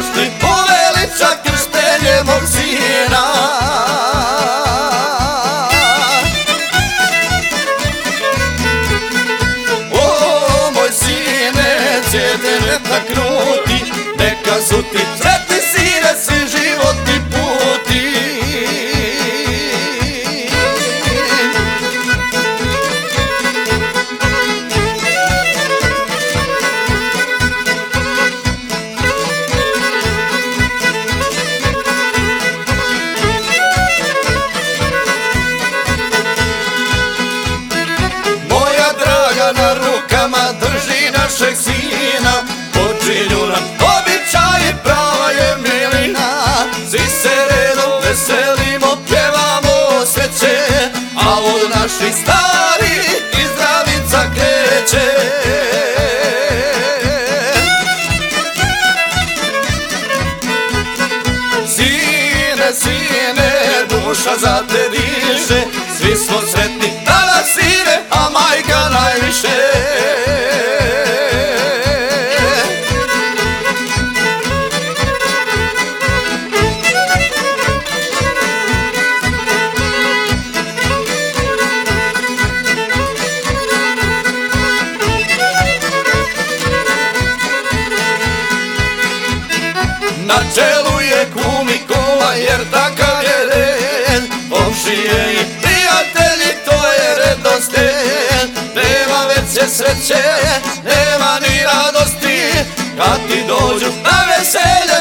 došli uveliča krštenje mog sina. O moj sine, cijete ne taknuti, neka su ti sretni sine svi životni puti. Na rukama drži našeg sina, počinju nam običaji, prava je milina. Svi se redom veselimo, pjevamo sreće, a od naših stari i zdravica kreće. Sine, sine, duša za te diše, svi smo sretni danas sine, a majka najviše. Na čelu je kum i kuma, jer takav je red, komšije i prijatelji, to je redoslijed. Nema veće sreće, nema ni radosti, kad ti dođu na veselje